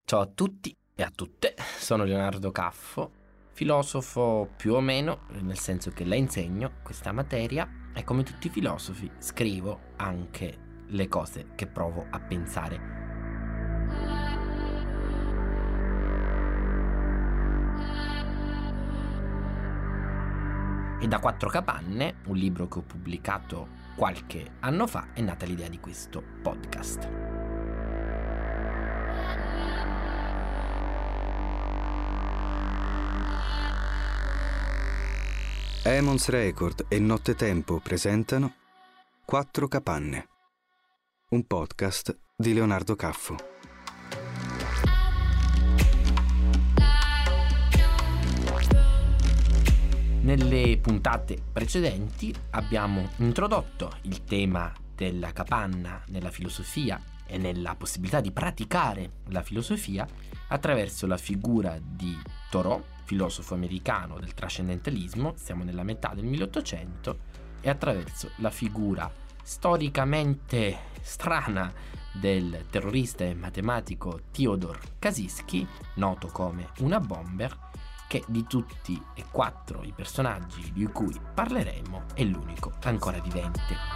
Ciao a tutti e a tutte, sono Leonardo Caffo, filosofo più o meno, nel senso che la insegno questa materia e come tutti i filosofi scrivo anche le cose che provo a pensare. E da Quattro Capanne, un libro che ho pubblicato qualche anno fa, è nata l'idea di questo podcast. Emons Record e Nottetempo presentano Quattro Capanne, un podcast di Leonardo Caffo. Nelle puntate precedenti abbiamo introdotto il tema della capanna nella filosofia e nella possibilità di praticare la filosofia attraverso la figura di Thoreau, filosofo americano del trascendentalismo, siamo nella metà del 1800, e attraverso la figura storicamente strana del terrorista e matematico Theodor Kaczynski, noto come una bomber, che di tutti e quattro i personaggi di cui parleremo è l'unico ancora vivente.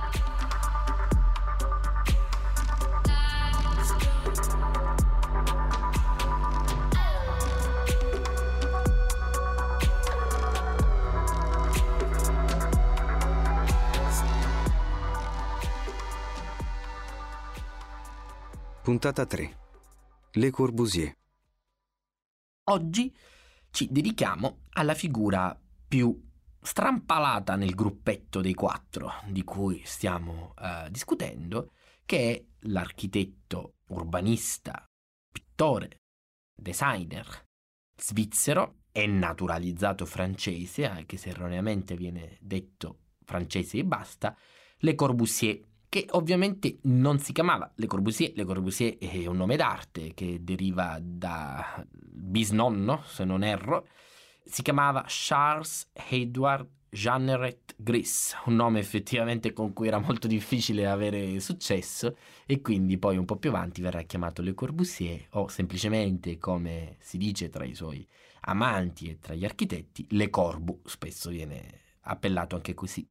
Puntata 3. Le Corbusier. Oggi ci dedichiamo alla figura più strampalata nel gruppetto dei quattro di cui stiamo discutendo, che è l'architetto urbanista, pittore, designer svizzero e naturalizzato francese, anche se erroneamente viene detto francese e basta, Le Corbusier, che ovviamente non si chiamava Le Corbusier. Le Corbusier è un nome d'arte che deriva da bisnonno, se non erro. Si chiamava Charles Edward Jeanneret Gris, un nome effettivamente con cui era molto difficile avere successo, e quindi poi un po' più avanti verrà chiamato Le Corbusier, o semplicemente, come si dice tra i suoi amanti e tra gli architetti, Le Corbu, spesso viene appellato anche così.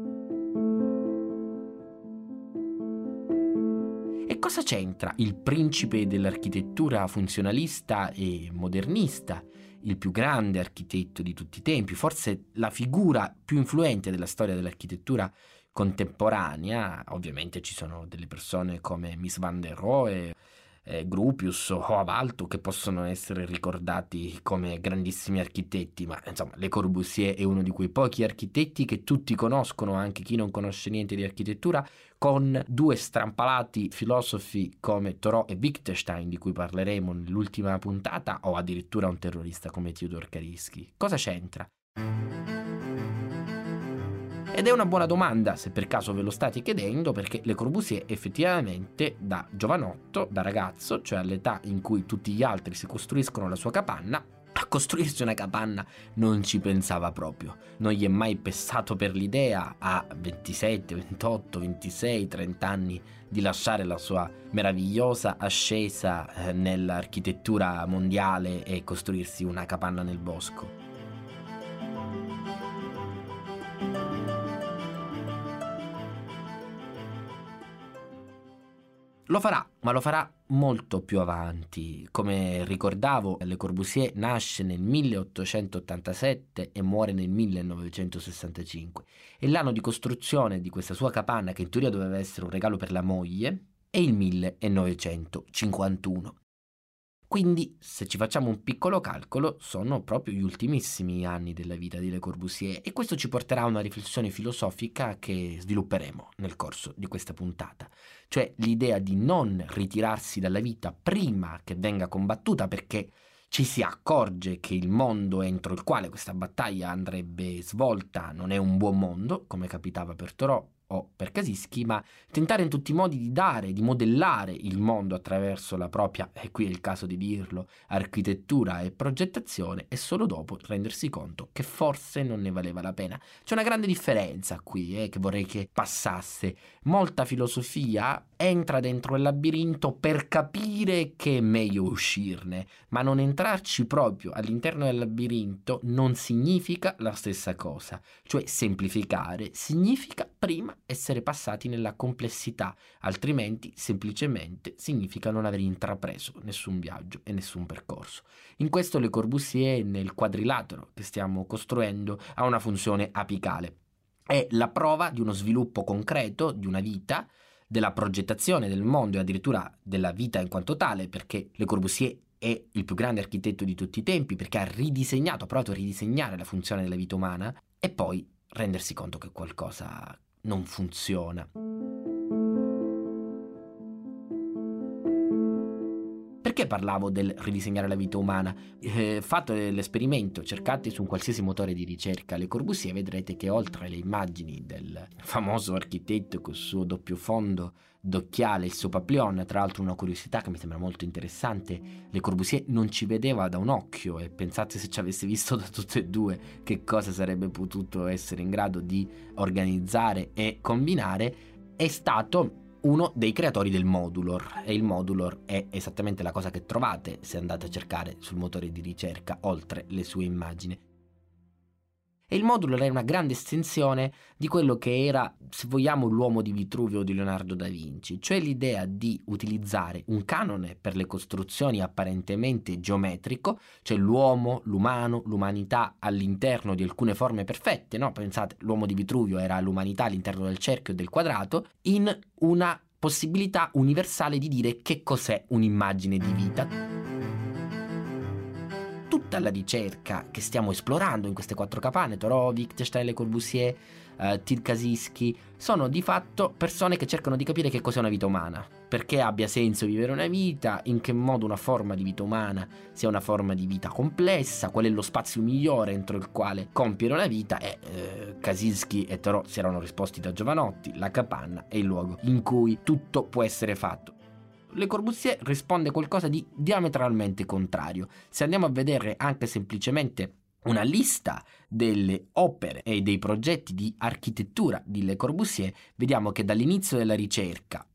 E cosa c'entra il principe dell'architettura funzionalista e modernista, il più grande architetto di tutti i tempi, forse la figura più influente della storia dell'architettura contemporanea? Ovviamente ci sono delle persone come Mies van der Rohe, Gropius o Avalto che possono essere ricordati come grandissimi architetti, ma insomma Le Corbusier è uno di quei pochi architetti che tutti conoscono, anche chi non conosce niente di architettura, con due strampalati filosofi come Thoreau e Wittgenstein, di cui parleremo nell'ultima puntata, o addirittura un terrorista come Theodor Kaczynski. Cosa c'entra? Ed è una buona domanda, se per caso ve lo state chiedendo, perché Le Corbusier effettivamente da giovanotto, da ragazzo, cioè all'età in cui tutti gli altri si costruiscono la sua capanna, a costruirsi una capanna non ci pensava proprio. Non gli è mai passato per l'idea a 27, 28, 26, 30 anni di lasciare la sua meravigliosa ascesa nell'architettura mondiale e costruirsi una capanna nel bosco. Lo farà, ma lo farà molto più avanti. Come ricordavo, Le Corbusier nasce nel 1887 e muore nel 1965. E l'anno di costruzione di questa sua capanna, che in teoria doveva essere un regalo per la moglie, è il 1951. Quindi, se ci facciamo un piccolo calcolo, sono proprio gli ultimissimi anni della vita di Le Corbusier, e questo ci porterà a una riflessione filosofica che svilupperemo nel corso di questa puntata, cioè l'idea di non ritirarsi dalla vita prima che venga combattuta, perché ci si accorge che il mondo entro il quale questa battaglia andrebbe svolta non è un buon mondo, come capitava per Thoreau, o per Kaczynski, ma tentare in tutti i modi di dare, di modellare il mondo attraverso la propria, e qui è il caso di dirlo, architettura e progettazione, e solo dopo rendersi conto che forse non ne valeva la pena. C'è una grande differenza qui, che vorrei che passasse. Molta filosofia entra dentro il labirinto per capire che è meglio uscirne, ma non entrarci proprio all'interno del labirinto non significa la stessa cosa. Cioè semplificare significa prima essere passati nella complessità, altrimenti semplicemente significa non aver intrapreso nessun viaggio e nessun percorso. In questo Le Corbusier, nel quadrilatero che stiamo costruendo, ha una funzione apicale. È la prova di uno sviluppo concreto di una vita, della progettazione del mondo e addirittura della vita in quanto tale, perché Le Corbusier è il più grande architetto di tutti i tempi, perché ha provato a ridisegnare la funzione della vita umana, e poi rendersi conto che qualcosa non funziona. Perché parlavo del ridisegnare la vita umana? Fatto l'esperimento, cercate su un qualsiasi motore di ricerca Le Corbusier, vedrete che oltre alle immagini del famoso architetto col suo doppio fondo d'occhiale, il suo papillon, tra l'altro una curiosità che mi sembra molto interessante, Le Corbusier non ci vedeva da un occhio, e pensate se ci avesse visto da tutte e due che cosa sarebbe potuto essere in grado di organizzare e combinare. È stato uno dei creatori del Modulor, e il Modulor è esattamente la cosa che trovate se andate a cercare sul motore di ricerca oltre le sue immagini. E il Modulor è una grande estensione di quello che era, se vogliamo, l'uomo di Vitruvio di Leonardo da Vinci, cioè l'idea di utilizzare un canone per le costruzioni apparentemente geometrico, cioè l'uomo, l'umano, l'umanità all'interno di alcune forme perfette, no? Pensate, l'uomo di Vitruvio era l'umanità all'interno del cerchio e del quadrato, in una possibilità universale di dire che cos'è un'immagine di vita. Tutta la ricerca che stiamo esplorando in queste 4 capanne, Thoreau, Wittgenstein, Le Corbusier, Till Kaczynski, sono di fatto persone che cercano di capire che cos'è una vita umana, perché abbia senso vivere una vita, in che modo una forma di vita umana sia una forma di vita complessa, qual è lo spazio migliore entro il quale compiere una vita, e Kaczynski e Thoreau si erano risposti da giovanotti: la capanna è il luogo in cui tutto può essere fatto. Le Corbusier risponde qualcosa di diametralmente contrario. Se andiamo a vedere anche semplicemente una lista delle opere e dei progetti di architettura di Le Corbusier, vediamo che dall'inizio della ricerca,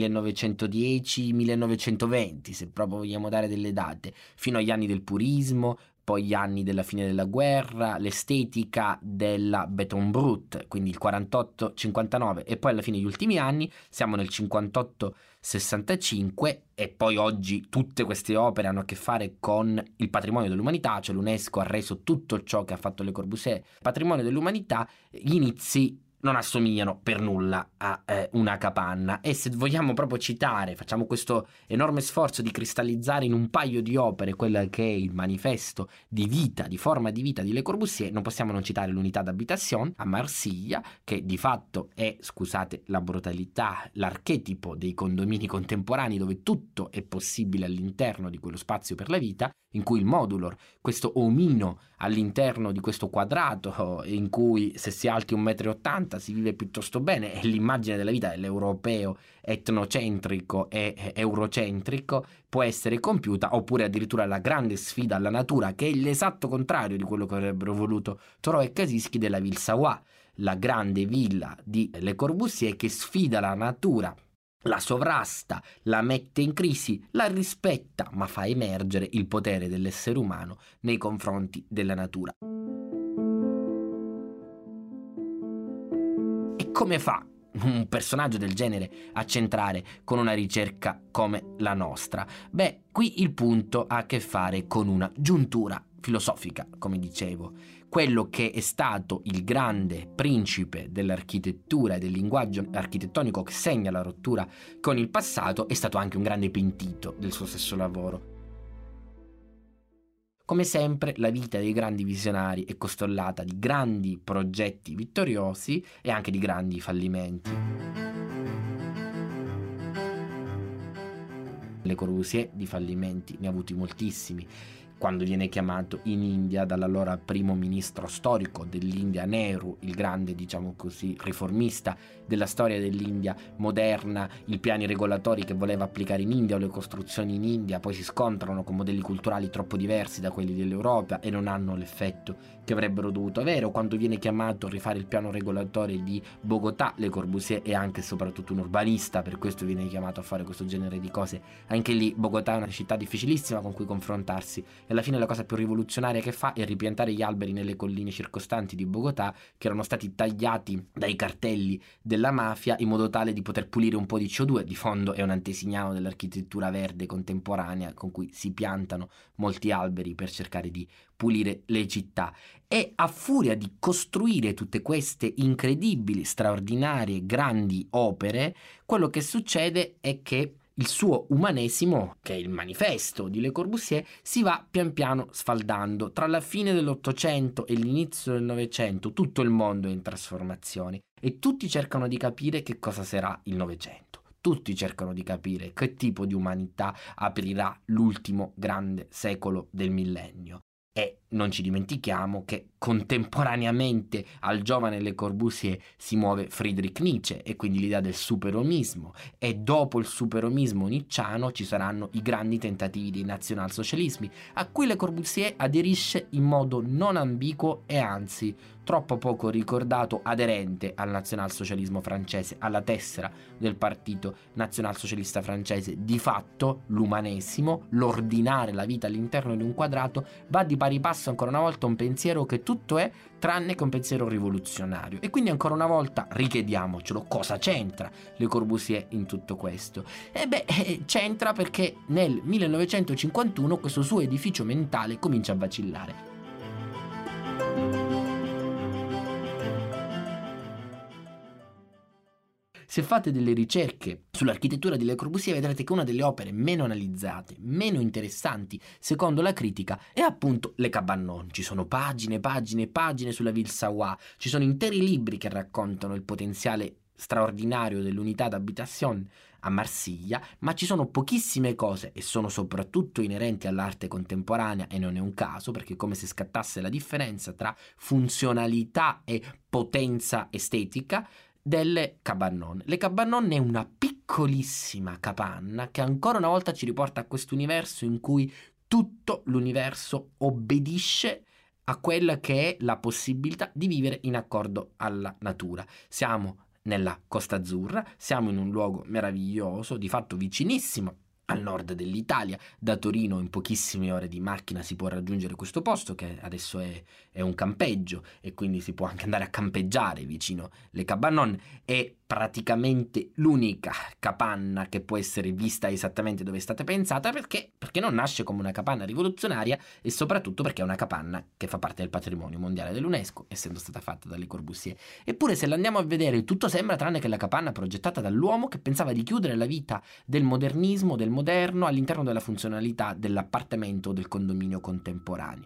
1910-1920, se proprio vogliamo dare delle date, fino agli anni del purismo, poi gli anni della fine della guerra, l'estetica della Béton Brut, quindi il 48-59, e poi alla fine degli ultimi anni, siamo nel 58-65, e poi oggi tutte queste opere hanno a che fare con il patrimonio dell'umanità, cioè l'UNESCO ha reso tutto ciò che ha fatto Le Corbusier patrimonio dell'umanità. Gli inizi non assomigliano per nulla a una capanna, e se vogliamo proprio citare, facciamo questo enorme sforzo di cristallizzare in un paio di opere quella che è il manifesto di vita, di forma di vita di Le Corbusier, non possiamo non citare l'Unità d'Habitation a Marsiglia, che di fatto è, scusate la brutalità, l'archetipo dei condomini contemporanei, dove tutto è possibile all'interno di quello spazio per la vita, in cui il Modulor, questo omino all'interno di questo quadrato, in cui se si è alti 1,80 m si vive piuttosto bene, è l'immagine della vita dell'europeo etnocentrico e eurocentrico, può essere compiuta, oppure addirittura la grande sfida alla natura, che è l'esatto contrario di quello che avrebbero voluto Thoreau e Kaczynski, della Ville Savoie, la grande villa di Le Corbusier che sfida la natura, la sovrasta, la mette in crisi, la rispetta, ma fa emergere il potere dell'essere umano nei confronti della natura. E come fa un personaggio del genere a centrare con una ricerca come la nostra? Beh, qui il punto ha a che fare con una giuntura filosofica, come dicevo. Quello che è stato il grande principe dell'architettura e del linguaggio architettonico che segna la rottura con il passato è stato anche un grande pentito del suo stesso lavoro. Come sempre, la vita dei grandi visionari è costellata di grandi progetti vittoriosi e anche di grandi fallimenti. Le Corbusier di fallimenti ne ha avuti moltissimi. quando viene chiamato in India dall'allora primo ministro storico dell'India Nehru, il grande, diciamo così, riformista della storia dell'India moderna, i piani regolatori che voleva applicare in India o le costruzioni in India poi si scontrano con modelli culturali troppo diversi da quelli dell'Europa e non hanno l'effetto che avrebbero dovuto avere, o quando viene chiamato a rifare il piano regolatore di Bogotà, Le Corbusier è anche e soprattutto un urbanista, per questo viene chiamato a fare questo genere di cose. Anche lì Bogotà è una città difficilissima con cui confrontarsi e alla fine la cosa più rivoluzionaria che fa è ripiantare gli alberi nelle colline circostanti di Bogotà che erano stati tagliati dai cartelli della mafia in modo tale di poter pulire un po' di CO2. Di fondo è un antesignano dell'architettura verde contemporanea con cui si piantano molti alberi per cercare di pulire le città. E a furia di costruire tutte queste incredibili, straordinarie, grandi opere, quello che succede è che il suo umanesimo, che è il manifesto di Le Corbusier, si va pian piano sfaldando. Tra la fine dell'Ottocento e l'inizio del Novecento tutto il mondo è in trasformazioni e tutti cercano di capire che cosa sarà il Novecento. Tutti cercano di capire che tipo di umanità aprirà l'ultimo grande secolo del millennio. E non ci dimentichiamo che contemporaneamente al giovane Le Corbusier si muove Friedrich Nietzsche e quindi l'idea del superomismo, e dopo il superomismo nietzschiano ci saranno i grandi tentativi dei nazionalsocialismi a cui Le Corbusier aderisce in modo non ambiguo e anzi troppo poco ricordato, aderente al nazionalsocialismo francese, alla tessera del partito nazionalsocialista francese. Di fatto l'umanesimo, l'ordinare la vita all'interno di un quadrato, va di pari passo ancora una volta un pensiero che tutto è tranne che un pensiero rivoluzionario. E quindi ancora una volta richiediamocelo, cosa c'entra Le Corbusier in tutto questo? C'entra perché nel 1951 questo suo edificio mentale comincia a vacillare. Se fate delle ricerche sull'architettura di Le Corbusier vedrete che una delle opere meno analizzate, meno interessanti secondo la critica è appunto Le Cabanon. Ci sono pagine, pagine e pagine sulla Ville Savoie, ci sono interi libri che raccontano il potenziale straordinario dell'unità d'habitation a Marsiglia, ma ci sono pochissime cose e sono soprattutto inerenti all'arte contemporanea, e non è un caso perché è come se scattasse la differenza tra funzionalità e potenza estetica delle Cabanon. Le Cabanon è una piccolissima capanna che ancora una volta ci riporta a questo universo in cui tutto l'universo obbedisce a quella che è la possibilità di vivere in accordo alla natura. Siamo nella Costa Azzurra, siamo in un luogo meraviglioso, di fatto vicinissimo al nord dell'Italia. Da Torino in pochissime ore di macchina si può raggiungere questo posto che adesso è un campeggio e quindi si può anche andare a campeggiare vicino Le Cabanon. È praticamente l'unica capanna che può essere vista esattamente dove è stata pensata perché non nasce come una capanna rivoluzionaria e soprattutto perché è una capanna che fa parte del patrimonio mondiale dell'UNESCO, essendo stata fatta da Le Corbusier. Eppure se la andiamo a vedere tutto sembra tranne che la capanna progettata dall'uomo che pensava di chiudere la vita del modernismo, del moderno all'interno della funzionalità dell'appartamento o del condominio contemporaneo.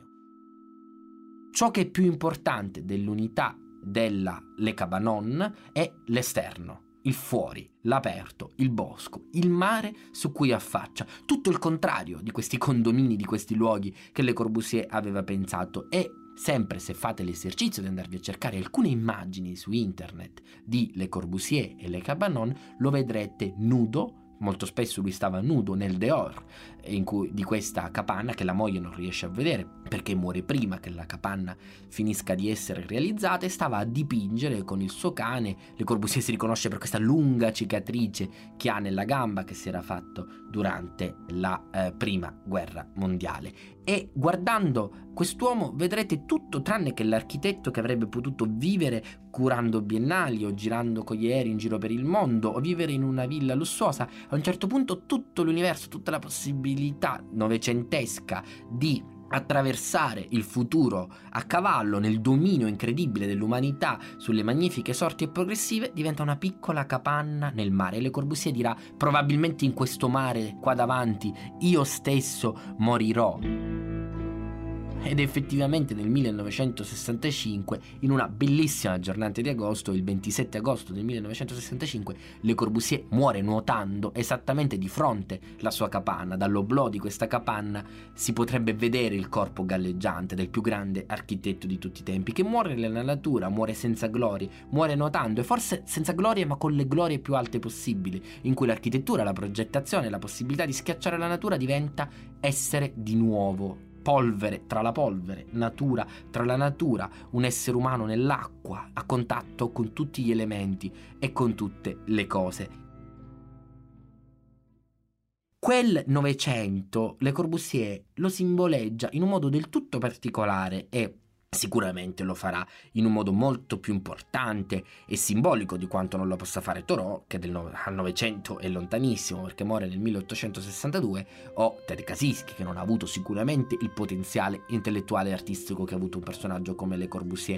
Ciò che è più importante dell'unità della Le Cabanon è l'esterno, il fuori, l'aperto, il bosco, il mare su cui affaccia, tutto il contrario di questi condomini, di questi luoghi che Le Corbusier aveva pensato. E sempre se fate l'esercizio di andarvi a cercare alcune immagini su internet di Le Corbusier e Le Cabanon, lo vedrete nudo. Molto spesso lui stava nudo nel dehors di questa capanna che la moglie non riesce a vedere perché muore prima che la capanna finisca di essere realizzata, e stava a dipingere con il suo cane. Le Corbusier si riconosce per questa lunga cicatrice che ha nella gamba che si era fatto durante la prima guerra mondiale. E guardando quest'uomo vedrete tutto tranne che l'architetto che avrebbe potuto vivere curando biennali o girando con gli aerei in giro per il mondo o vivere in una villa lussuosa. A un certo punto tutto l'universo, tutta la possibilità novecentesca di attraversare il futuro a cavallo nel dominio incredibile dell'umanità sulle magnifiche sorti e progressive diventa una piccola capanna nel mare. E Le Corbusier dirà: probabilmente in questo mare qua davanti io stesso morirò. Ed effettivamente nel 1965, in una bellissima giornata di agosto, il 27 agosto del 1965, Le Corbusier muore nuotando esattamente di fronte alla sua capanna. Dall'oblò di questa capanna si potrebbe vedere il corpo galleggiante del più grande architetto di tutti i tempi, che muore nella natura, muore senza glorie, muore nuotando, e forse senza glorie ma con le glorie più alte possibili, in cui l'architettura, la progettazione, la possibilità di schiacciare la natura diventa essere di nuovo polvere tra la polvere, natura tra la natura, un essere umano nell'acqua, a contatto con tutti gli elementi e con tutte le cose. Quel Novecento Le Corbusier lo simboleggia in un modo del tutto particolare, e sicuramente lo farà in un modo molto più importante e simbolico di quanto non lo possa fare Thoreau, che al Novecento è lontanissimo perché muore nel 1862, o Ted Kaczynski, che non ha avuto sicuramente il potenziale intellettuale e artistico che ha avuto un personaggio come Le Corbusier.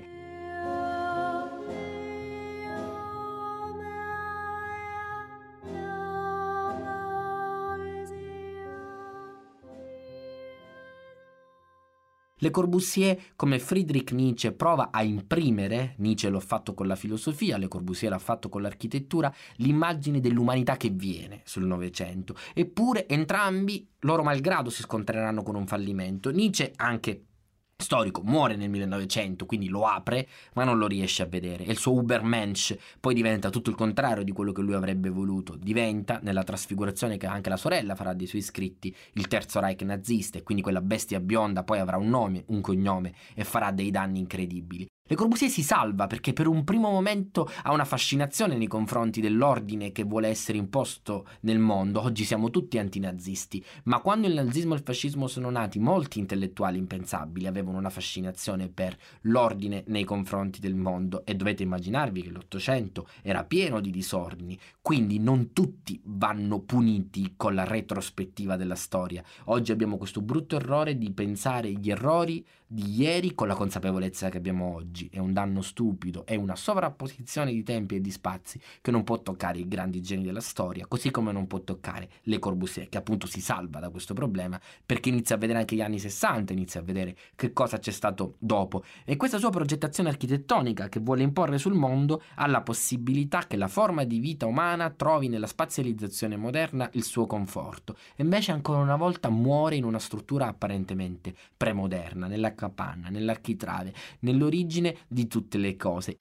Le Corbusier, come Friedrich Nietzsche, prova a imprimere, Nietzsche l'ha fatto con la filosofia, Le Corbusier l'ha fatto con l'architettura, l'immagine dell'umanità che viene sul Novecento. Eppure entrambi, loro malgrado, si scontreranno con un fallimento. Nietzsche, anche storico, muore nel 1900, quindi lo apre ma non lo riesce a vedere, e il suo Übermensch poi diventa tutto il contrario di quello che lui avrebbe voluto. Diventa, nella trasfigurazione che anche la sorella farà dei suoi scritti, il Terzo Reich nazista, e quindi quella bestia bionda poi avrà un nome, un cognome, e farà dei danni incredibili. Le Corbusier si salva perché per un primo momento ha una fascinazione nei confronti dell'ordine che vuole essere imposto nel mondo. Oggi siamo tutti antinazisti, ma quando il nazismo e il fascismo sono nati, molti intellettuali impensabili avevano una fascinazione per l'ordine nei confronti del mondo, e dovete immaginarvi che l'Ottocento era pieno di disordini, quindi non tutti vanno puniti con la retrospettiva della storia. Oggi abbiamo questo brutto errore di pensare gli errori di ieri con la consapevolezza che abbiamo oggi. È un danno stupido, è una sovrapposizione di tempi e di spazi che non può toccare i grandi geni della storia, così come non può toccare Le Corbusier, che appunto si salva da questo problema perché inizia a vedere anche gli anni 60, inizia a vedere che cosa c'è stato dopo, e questa sua progettazione architettonica che vuole imporre sul mondo ha la possibilità che la forma di vita umana trovi nella spazializzazione moderna il suo conforto, e invece ancora una volta muore in una struttura apparentemente premoderna, nella capanna, nell'architrave, nell'origine di tutte le cose.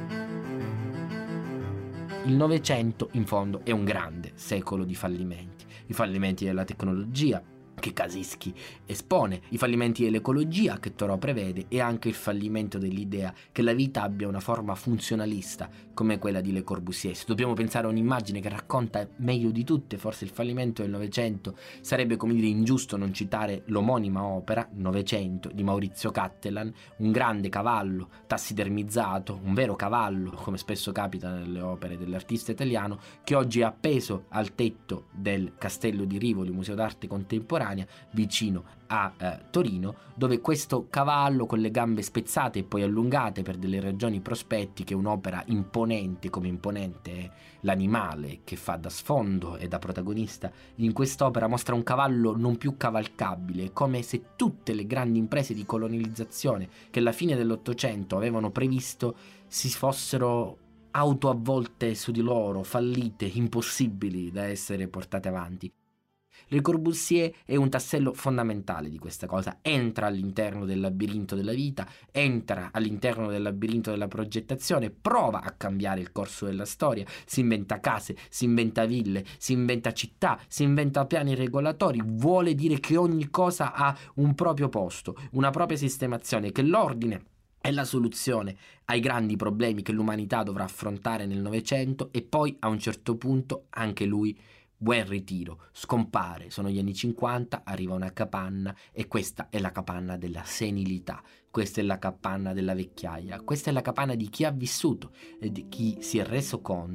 Il Novecento, in fondo, è un grande secolo di fallimenti. I fallimenti della tecnologia, che Kaczynski espone, i fallimenti dell'ecologia che Thoreau prevede, e anche il fallimento dell'idea che la vita abbia una forma funzionalista come quella di Le Corbusier. Se dobbiamo pensare a un'immagine che racconta meglio di tutte forse il fallimento del Novecento, sarebbe, come dire, ingiusto non citare l'omonima opera Novecento di Maurizio Cattelan, un grande cavallo tassidermizzato, un vero cavallo, come spesso capita nelle opere dell'artista italiano, che oggi è appeso al tetto del Castello di Rivoli, Museo d'arte contemporanea, vicino a Torino, dove questo cavallo con le gambe spezzate e poi allungate per delle ragioni prospettiche, un'opera imponente come imponente è l'animale che fa da sfondo e da protagonista in quest'opera, mostra un cavallo non più cavalcabile, come se tutte le grandi imprese di colonializzazione che alla fine dell'Ottocento avevano previsto si fossero autoavvolte su di loro, fallite, impossibili da essere portate avanti. Le Corbusier è un tassello fondamentale di questa cosa, entra all'interno del labirinto della vita, entra all'interno del labirinto della progettazione, prova a cambiare il corso della storia, si inventa case, si inventa ville, si inventa città, si inventa piani regolatori, vuole dire che ogni cosa ha un proprio posto, una propria sistemazione, che l'ordine è la soluzione ai grandi problemi che l'umanità dovrà affrontare nel Novecento, e poi a un certo punto anche lui vuoi in ritiro, scompare, sono gli anni 50, arriva una capanna, e questa è la capanna della senilità, questa è la capanna della vecchiaia, questa è la capanna di chi ha vissuto e di chi si è reso conto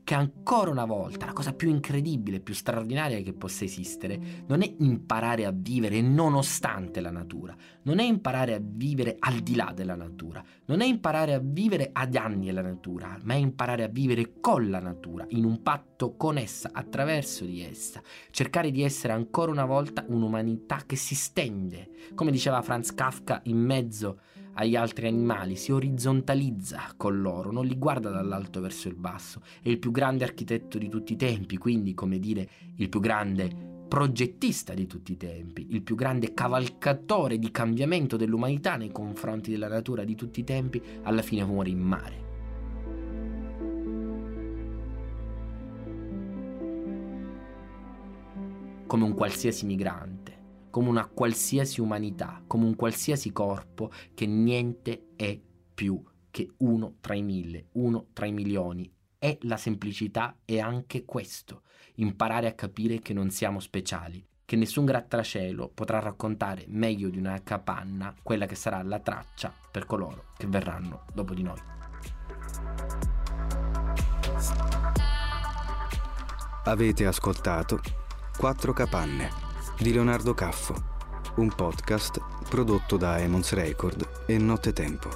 che ancora una volta la cosa più incredibile, più straordinaria che possa esistere non è imparare a vivere nonostante la natura, non è imparare a vivere al di là della natura, non è imparare a vivere ad anni alla natura, ma è imparare a vivere con la natura, in un patto con essa, attraverso di essa, cercare di essere ancora una volta un'umanità che si stende, come diceva Franz Kafka, in mezzo agli altri animali, si orizzontalizza con loro, non li guarda dall'alto verso il basso. È il più grande architetto di tutti i tempi, quindi, come dire, il più grande progettista di tutti i tempi, il più grande cavalcatore di cambiamento dell'umanità nei confronti della natura di tutti i tempi, alla fine muore in mare. Come un qualsiasi migrante, come una qualsiasi umanità, come un qualsiasi corpo, che niente è più che uno tra i mille, uno tra i milioni. E la semplicità è anche questo, imparare a capire che non siamo speciali, che nessun grattacielo potrà raccontare meglio di una capanna quella che sarà la traccia per coloro che verranno dopo di noi. Avete ascoltato 4 capanne di Leonardo Caffo, un podcast prodotto da Emons Record e Nottetempo.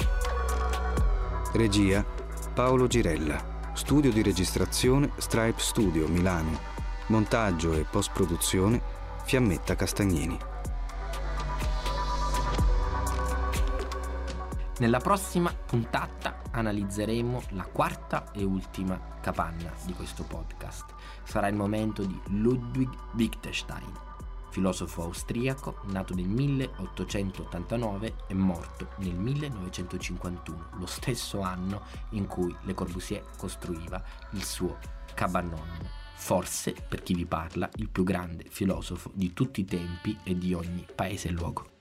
Regia Paolo Girella, studio di registrazione Stripe Studio Milano, montaggio e post-produzione Fiammetta Castagnini. Nella prossima puntata analizzeremo la quarta e ultima capanna di questo podcast. Sarà il momento di Ludwig Wittgenstein, filosofo austriaco nato nel 1889 e morto nel 1951, lo stesso anno in cui Le Corbusier costruiva il suo Cabanon. Forse, per chi vi parla, il più grande filosofo di tutti i tempi e di ogni paese e luogo.